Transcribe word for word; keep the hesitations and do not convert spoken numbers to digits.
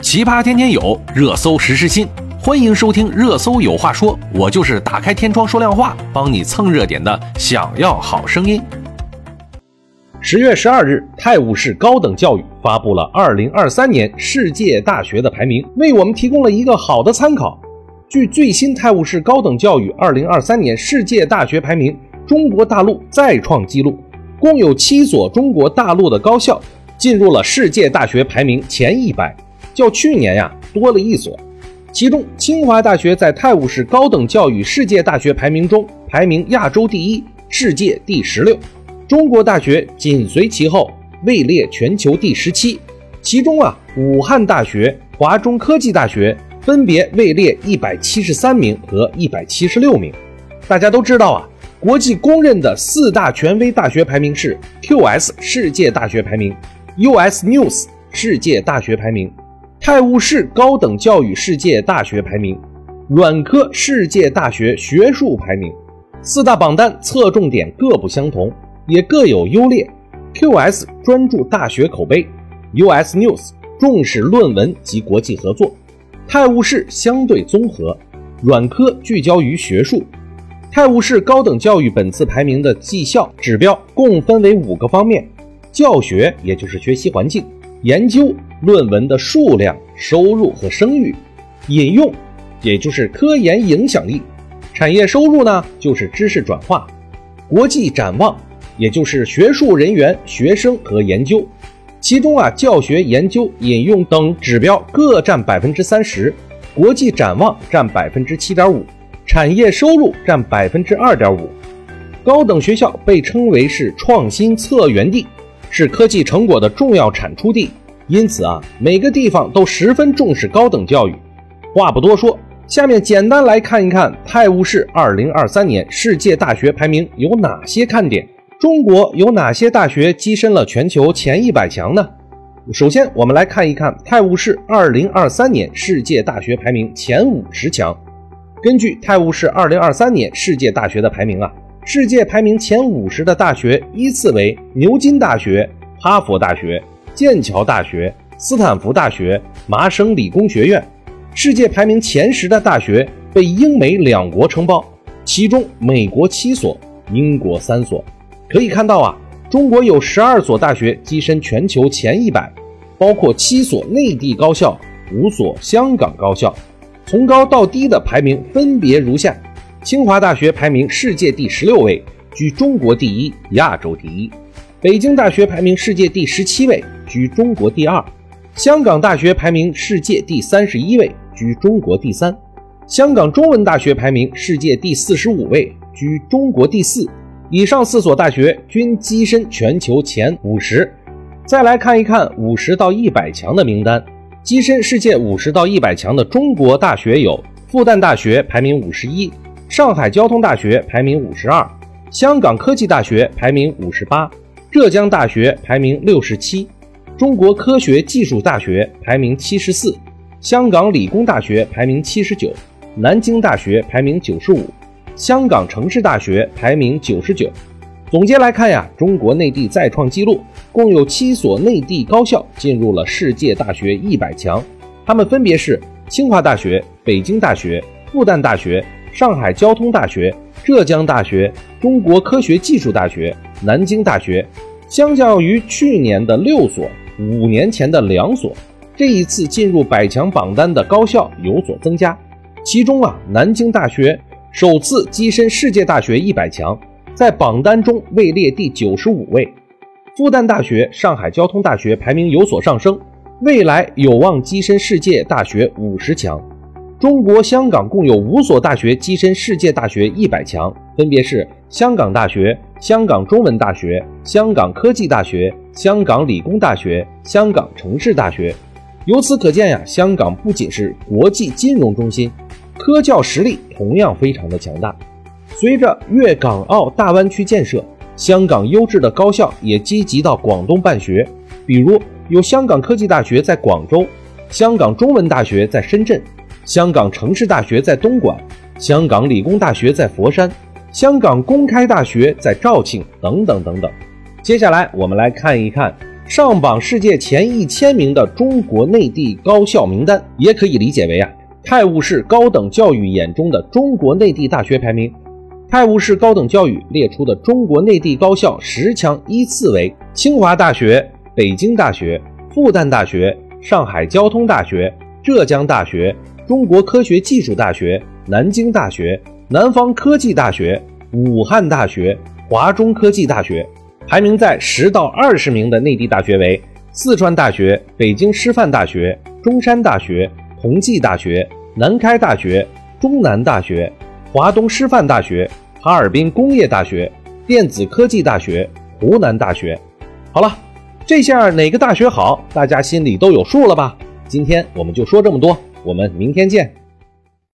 奇葩天天有，热搜时时新。欢迎收听热搜有话说，我就是打开天窗说亮话，帮你蹭热点的想要好声音。十月十二日，泰晤士高等教育发布了二零二三年世界大学的排名，为我们提供了一个好的参考。据最新泰晤士高等教育二零二三年世界大学排名，中国大陆再创纪录，共有七所中国大陆的高校进入了世界大学排名前一百，较去年呀多了一所。其中清华大学在泰晤士高等教育世界大学排名中排名亚洲第一，世界第十六，中国大学紧随其后，位列全球第十七。其中啊，武汉大学、华中科技大学分别位列一百七十三名和一百七十六名。大家都知道啊，国际公认的四大权威大学排名是 Q S 世界大学排名、U S News 世界大学排名、泰晤士高等教育世界大学排名、软科世界大学学术排名。四大榜单侧重点各不相同，也各有优劣。 Q S 专注大学口碑， U S News 重视论文及国际合作，泰晤士相对综合，软科聚焦于学术。泰晤士高等教育本次排名的绩效指标共分为五个方面：教学，也就是学习环境；研究，论文的数量、收入和声誉；引用，也就是科研影响力；产业收入呢，就是知识转化；国际展望，也就是学术人员、学生和研究。其中啊，教学、研究、引用等指标各占 百分之三十， 国际展望占 百分之七点五， 产业收入占 百分之二点五。 高等学校被称为是创新策源地，是科技成果的重要产出地，因此啊，每个地方都十分重视高等教育。话不多说，下面简单来看一看泰晤士二零二三年世界大学排名有哪些看点。中国有哪些大学跻身了全球前一百强呢？首先我们来看一看泰晤士二零二三年世界大学排名前五十强。根据泰晤士二零二三年世界大学的排名啊，世界排名前五十的大学依次为牛津大学、哈佛大学、剑桥大学、斯坦福大学、麻省理工学院。世界排名前十的大学被英美两国承包，其中美国七所，英国三所。可以看到啊，中国有十二所大学跻身全球前一百，包括七所内地高校、五所香港高校。从高到低的排名分别如下：清华大学排名世界第十六位，居中国第一，亚洲第一；北京大学排名世界第十七位，居中国第二；香港大学排名世界第三十一位，居中国第三；香港中文大学排名世界第四十五位，居中国第四。以上四所大学均跻身全球前五十。再来看一看五十到一百强的名单。跻身世界五十到一百强的中国大学有复旦大学排名五十一，上海交通大学排名五十二，香港科技大学排名五十八，浙江大学排名六十七，中国科学技术大学排名七十四，香港理工大学排名七十九，南京大学排名九十五，香港城市大学排名九十九。总结来看呀，中国内地再创纪录，共有七所内地高校进入了世界大学一百强，它们分别是清华大学、北京大学、复旦大学、上海交通大学、浙江大学、中国科学技术大学、南京大学。相较于去年的六所，五年前的两所，这一次进入百强榜单的高校有所增加。其中啊，南京大学首次跻身世界大学一百强，在榜单中位列第九十五位。复旦大学、上海交通大学排名有所上升，未来有望跻身世界大学五十强。中国香港共有五所大学跻身世界大学一百强，分别是香港大学、香港中文大学、香港科技大学、香港理工大学、香港城市大学。由此可见呀，香港不仅是国际金融中心，科教实力同样非常的强大。随着粤港澳大湾区建设，香港优质的高校也积极到广东办学，比如有香港科技大学在广州，香港中文大学在深圳，香港城市大学在东莞，香港理工大学在佛山，香港公开大学在肇庆等等等等。接下来我们来看一看上榜世界前一千名的中国内地高校名单，也可以理解为啊，泰晤士高等教育眼中的中国内地大学排名。泰晤士高等教育列出的中国内地高校十强依次为清华大学、北京大学、复旦大学、上海交通大学、浙江大学、中国科学技术大学、南京大学、南方科技大学、武汉大学、华中科技大学。排名在十到二十名的内地大学为四川大学、北京师范大学、中山大学、同济大学、南开大学、中南大学、华东师范大学、哈尔滨工业大学、电子科技大学、湖南大学。好了，这下哪个大学好，大家心里都有数了吧？今天我们就说这么多，我们明天见。